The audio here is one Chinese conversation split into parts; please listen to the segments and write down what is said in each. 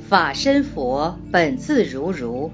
法身佛本自如如。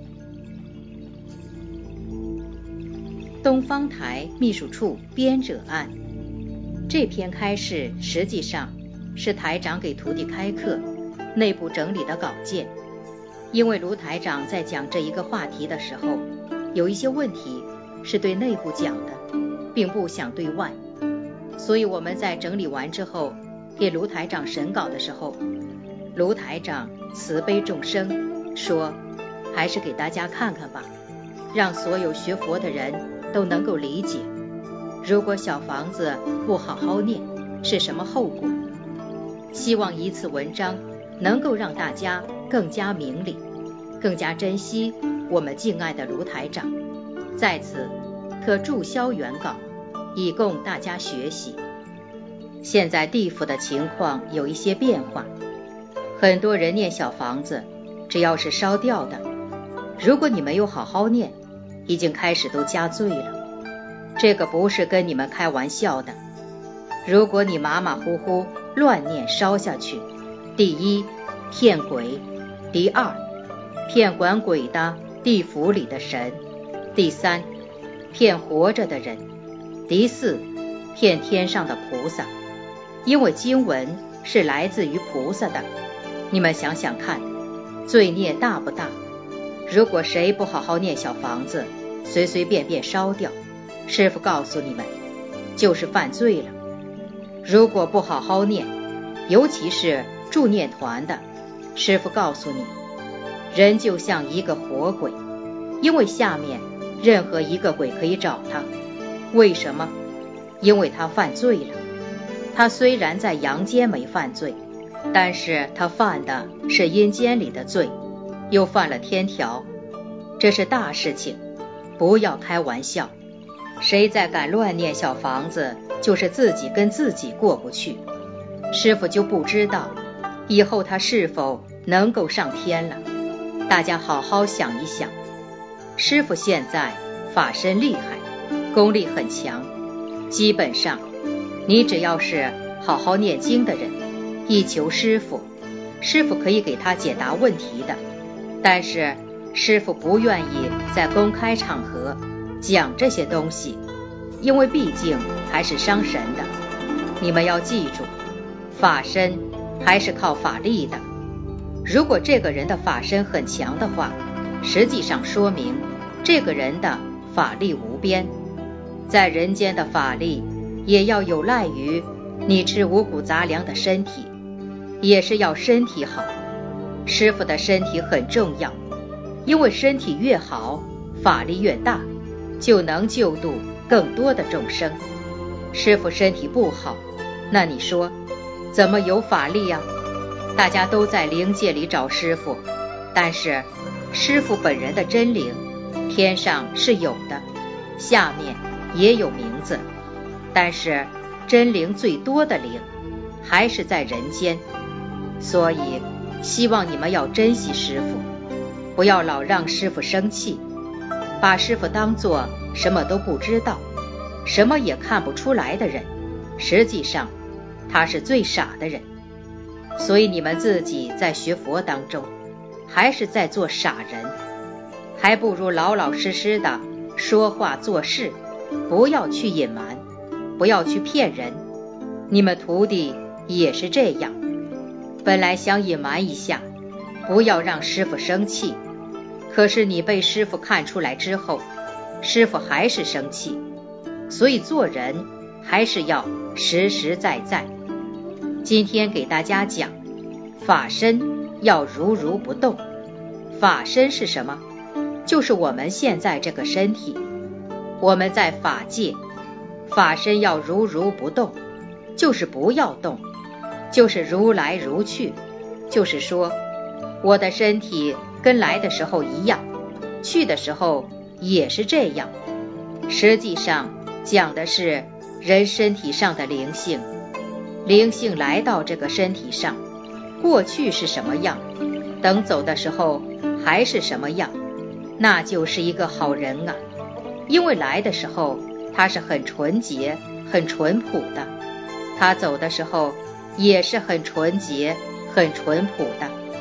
东方台秘书处编者案，这篇开示实际上是台长给徒弟开课内部整理的稿件。因为卢台长在讲这一个话题的时候，有一些问题是对内部讲的，并不想对外，所以我们在整理完之后给卢台长审稿的时候，卢台长慈悲众生说，还是给大家看看吧，让所有学佛的人都能够理解，如果小房子不好好念是什么后果。希望一次文章能够让大家更加明理，更加珍惜我们敬爱的卢台长，在此特注销原稿，以供大家学习。现在地府的情况有一些变化，很多人念小房子只要是烧掉的，如果你没有好好念，已经开始都加罪了。这个不是跟你们开玩笑的，如果你马马虎虎乱念烧下去，第一，骗鬼；第二，骗管鬼的地府里的神；第三，骗活着的人；第四，骗天上的菩萨。因为经文是来自于菩萨的，你们想想看，罪孽大不大？如果谁不好好念小房子，随随便便烧掉，师父告诉你们，就是犯罪了。如果不好好念，尤其是助念团的，师父告诉你，人就像一个活鬼，因为下面任何一个鬼可以找他。为什么？因为他犯罪了。他虽然在阳间没犯罪，但是他犯的是阴间里的罪，又犯了天条，这是大事情，不要开玩笑。谁再敢乱念小房子，就是自己跟自己过不去。师父就不知道以后他是否能够上天了。大家好好想一想，师父现在法身厉害，功力很强，基本上你只要是好好念经的人，一求师父，师父可以给他解答问题的。但是师父不愿意在公开场合讲这些东西，因为毕竟还是伤神的。你们要记住，法身还是靠法力的。如果这个人的法身很强的话，实际上说明这个人的法力无边。在人间的法力也要有赖于你吃五谷杂粮的身体，也是要身体好。师父的身体很重要，因为身体越好，法力越大，就能救度更多的众生。师父身体不好，那你说怎么有法力啊？大家都在灵界里找师父，但是师父本人的真灵天上是有的，下面也有名字，但是真灵最多的灵还是在人间。所以希望你们要珍惜师父，不要老让师父生气，把师父当作什么都不知道，什么也看不出来的人，实际上他是最傻的人。所以你们自己在学佛当中还是在做傻人，还不如老老实实的说话做事，不要去隐瞒，不要去骗人。你们徒弟也是这样，本来想隐瞒一下，不要让师父生气，可是你被师父看出来之后，师父还是生气。所以做人还是要实实在在。今天给大家讲，法身要如如不动。法身是什么？就是我们现在这个身体。我们在法界，法身要如如不动，就是不要动，就是如来如去，就是说我的身体跟来的时候一样，去的时候也是这样。实际上讲的是人身体上的灵性，灵性来到这个身体上，过去是什么样，等走的时候还是什么样，那就是一个好人啊。因为来的时候他是很纯洁很淳朴的，他走的时候也是很纯洁很淳朴的。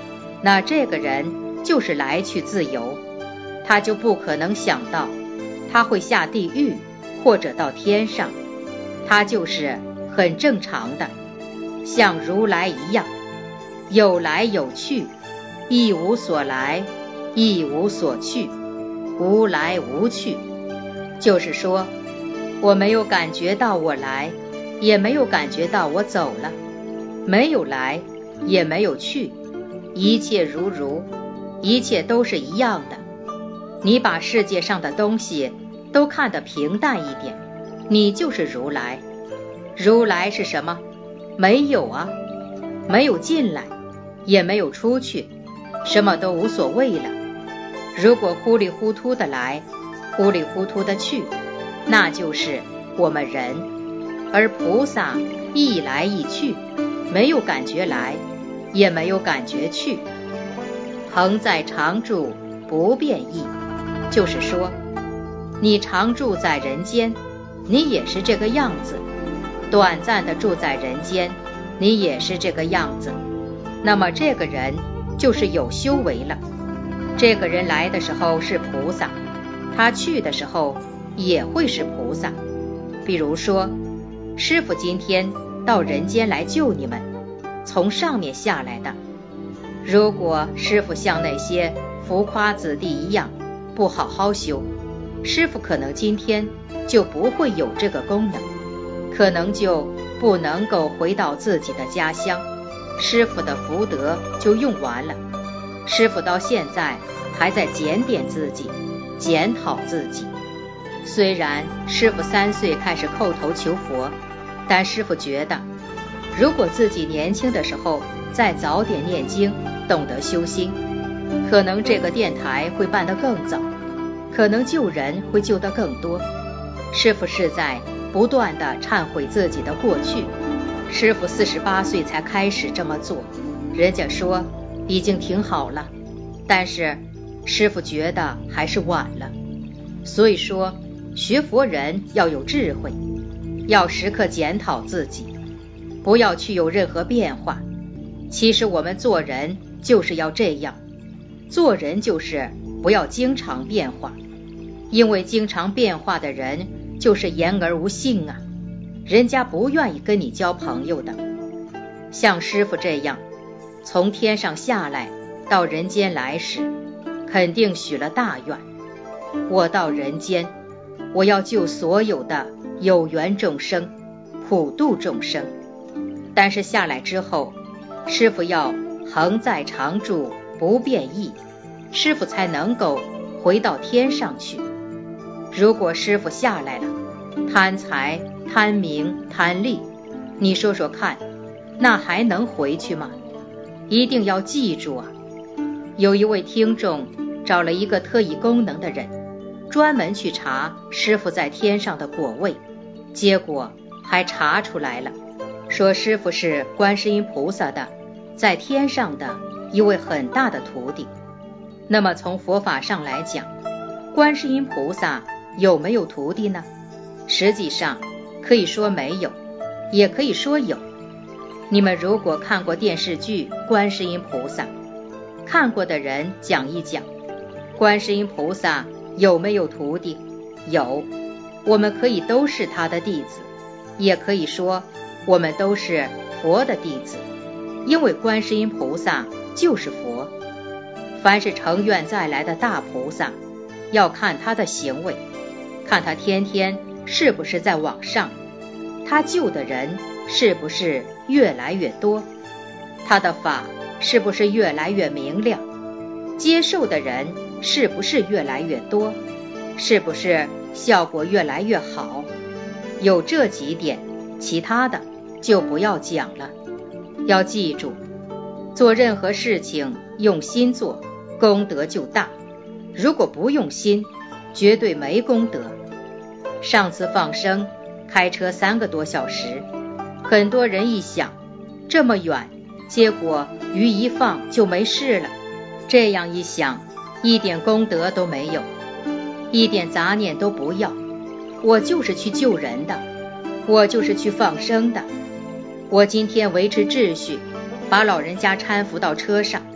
那这个人就是来去自由，他就不可能想到他会下地狱或者到天上，他就是很正常的，像如来一样，有来有去，一无所来，一无所去，无来无去。就是说，我没有感觉到我来，也没有感觉到我走了，没有来，也没有去，一切如如，一切都是一样的。你把世界上的东西都看得平淡一点，你就是如来。如来是什么？没有啊，没有进来，也没有出去，什么都无所谓了。如果糊里糊涂的来，糊里糊涂的去，那就是我们人。而菩萨一来一去，没有感觉来，也没有感觉去。恒在常住，不变异。就是说，你常住在人间，你也是这个样子；短暂的住在人间，你也是这个样子。那么这个人就是有修为了。这个人来的时候是菩萨，他去的时候也会是菩萨。比如说，师父今天到人间来救你们，从上面下来的。如果师父像那些浮夸子弟一样不好好修，师父可能今天就不会有这个功能，可能就不能够回到自己的家乡，师父的福德就用完了。师父到现在还在检点自己，检讨自己。虽然师父3岁开始叩头求佛，但师父觉得，如果自己年轻的时候再早点念经，懂得修心，可能这个电台会办得更早，可能救人会救得更多。师父是在不断地忏悔自己的过去。师父48岁才开始这么做，人家说已经挺好了，但是师父觉得还是晚了。所以说，学佛人要有智慧，要时刻检讨自己，不要去有任何变化。其实我们做人就是要这样，做人就是不要经常变化，因为经常变化的人就是言而无信啊，人家不愿意跟你交朋友的。像师父这样从天上下来到人间来时，肯定许了大愿，我到人间，我要救所有的有缘众生，普度众生。但是下来之后，师父要恒在常住，不变异，师父才能够回到天上去。如果师父下来了，贪财、贪名、贪利，你说说看，那还能回去吗？一定要记住啊！有一位听众找了一个特异功能的人，专门去查师父在天上的果位，结果还查出来了，说师父是观世音菩萨的在天上的一位很大的徒弟。那么从佛法上来讲，观世音菩萨有没有徒弟呢？实际上可以说没有，也可以说有。你们如果看过电视剧《观世音菩萨》，看过的人讲一讲，观世音菩萨有没有徒弟？有。我们可以都是他的弟子，也可以说我们都是佛的弟子，因为观世音菩萨就是佛。凡是成愿再来的大菩萨，要看他的行为，看他天天是不是在往上，他救的人是不是越来越多，他的法是不是越来越明亮，接受的人是不是越来越多，是不是效果越来越好。有这几点，其他的就不要讲了。要记住，做任何事情用心做，功德就大，如果不用心，绝对没功德。上次放生开车3个多小时，很多人一想，这么远，结果鱼一放就没事了，这样一想，一点功德都没有，一点杂念都不要。我就是去救人的，我就是去放生的，我今天维持秩序，把老人家搀扶到车上，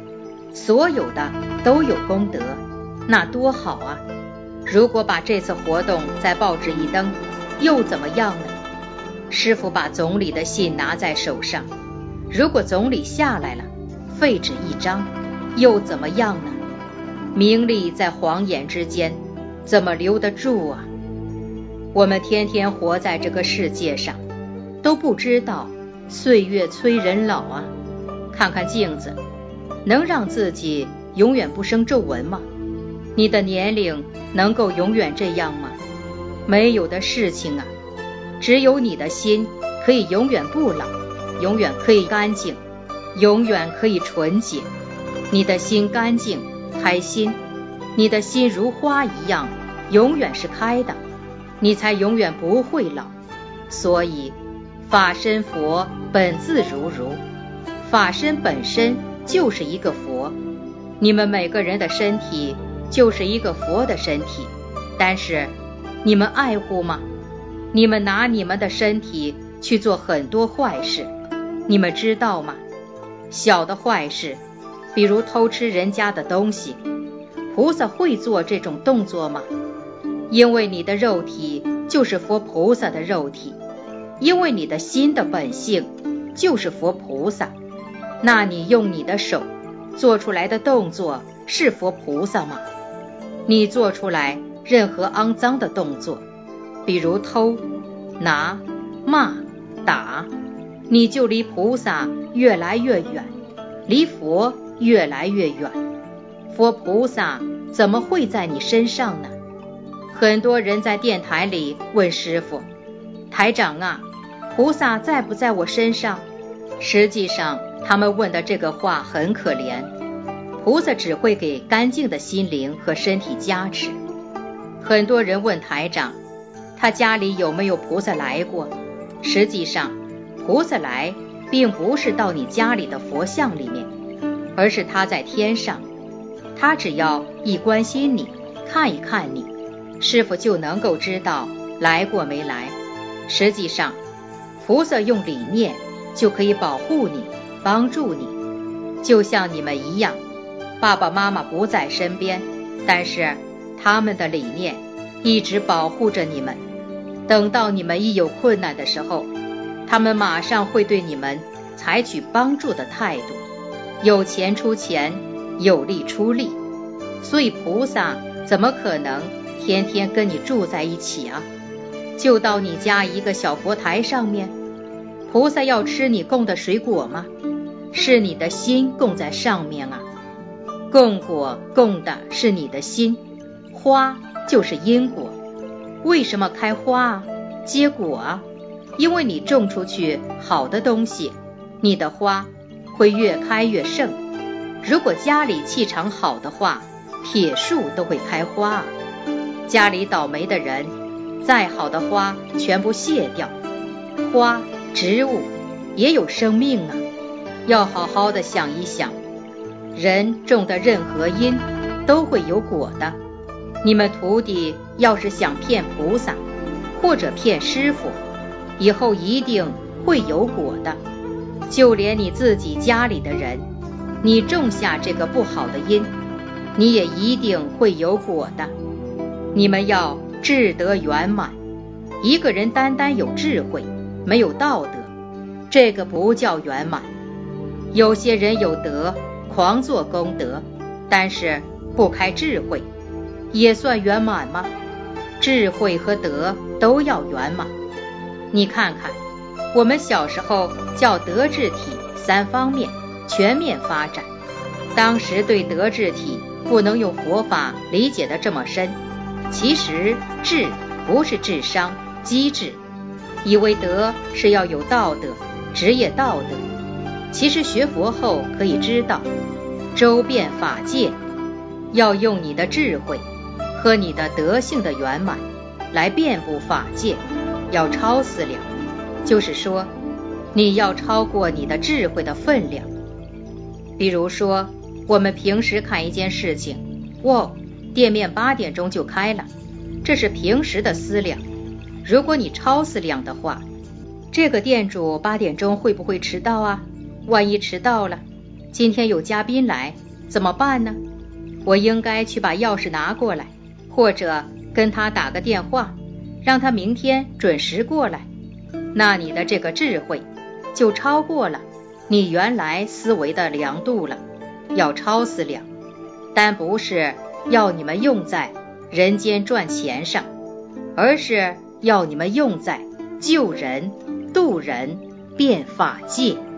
所有的都有功德，那多好啊！如果把这次活动在报纸一登，又怎么样呢？师父把总理的信拿在手上，如果总理下来了，废纸一张，又怎么样呢？名利在晃眼之间，怎么留得住啊？我们天天活在这个世界上，都不知道岁月催人老啊。看看镜子，能让自己永远不生皱纹吗？你的年龄能够永远这样吗？没有的事情啊，只有你的心可以永远不老，永远可以干净，永远可以纯洁。你的心干净开心，你的心如花一样永远是开的，你才永远不会老。所以法身佛本自如如，法身本身就是一个佛，你们每个人的身体就是一个佛的身体，但是你们爱护吗？你们拿你们的身体去做很多坏事，你们知道吗？小的坏事，比如偷吃人家的东西，菩萨会做这种动作吗？因为你的肉体就是佛菩萨的肉体，因为你的心的本性就是佛菩萨，那你用你的手做出来的动作是佛菩萨吗？你做出来任何肮脏的动作，比如偷、拿、骂、打，你就离菩萨越来越远，离佛越来越远。佛菩萨怎么会在你身上呢？很多人在电台里问师父，台长啊，菩萨在不在我身上？实际上他们问的这个话很可怜，菩萨只会给干净的心灵和身体加持。很多人问台长，他家里有没有菩萨来过？实际上菩萨来并不是到你家里的佛像里面，而是他在天上，他只要一关心你，看一看你，师父就能够知道来过没来。实际上菩萨用理念就可以保护你，帮助你，就像你们一样，爸爸妈妈不在身边，但是他们的理念一直保护着你们。等到你们一有困难的时候，他们马上会对你们采取帮助的态度，有钱出钱，有力出力。所以菩萨怎么可能天天跟你住在一起啊？就到你家一个小佛台上面，菩萨要吃你供的水果吗？是你的心供在上面啊。供果供的是你的心，花就是因果。为什么开花啊，结果啊？因为你种出去好的东西，你的花会越开越盛。如果家里气场好的话，铁树都会开花啊。家里倒霉的人，再好的花全部谢掉。花、植物也有生命啊，要好好的想一想，人种的任何因都会有果的。你们徒弟要是想骗菩萨或者骗师父，以后一定会有果的。就连你自己家里的人，你种下这个不好的因，你也一定会有果的。你们要智德圆满，一个人单单有智慧，没有道德，这个不叫圆满。有些人有德，狂做功德，但是不开智慧，也算圆满吗？智慧和德都要圆满。你看看，我们小时候叫德智体三方面全面发展，当时对德智体不能用佛法理解得这么深。其实智不是智商、机智，以为德是要有道德、职业道德。其实学佛后可以知道，周遍法界，要用你的智慧和你的德性的圆满来遍布法界，要超思量，就是说你要超过你的智慧的分量。比如说我们平时看一件事情，店面8点钟就开了，这是平时的思量。如果你超思量的话，这个店主8点钟会不会迟到啊？万一迟到了，今天有嘉宾来， 怎么办呢？我应该去把钥匙拿过来，或者跟他打个电话，让他明天准时过来。那你的这个智慧就超过了你原来思维的量度了，要超思量，但不是要你们用在人间赚钱上，而是要你们用在救人、度人、变法界。